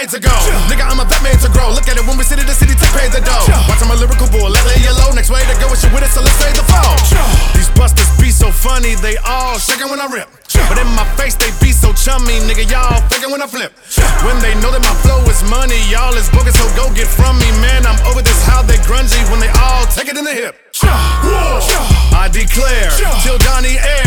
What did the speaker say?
made to go. Nigga, I'm a vet made to grow. Look at it when we sit in the city, take paid the dough. Watch I'm a lyrical bull, let lay yellow. Next way to go is you with it, so let's say the fall. These busters be so funny, they all shaking when I rip. But in my face, they be so chummy, nigga, y'all faking when I flip. When they know that my flow is money, y'all is bogus, so go get from me. Man, I'm over this, how they grungy when they all take it in the hip. I declare, till Donnie Air.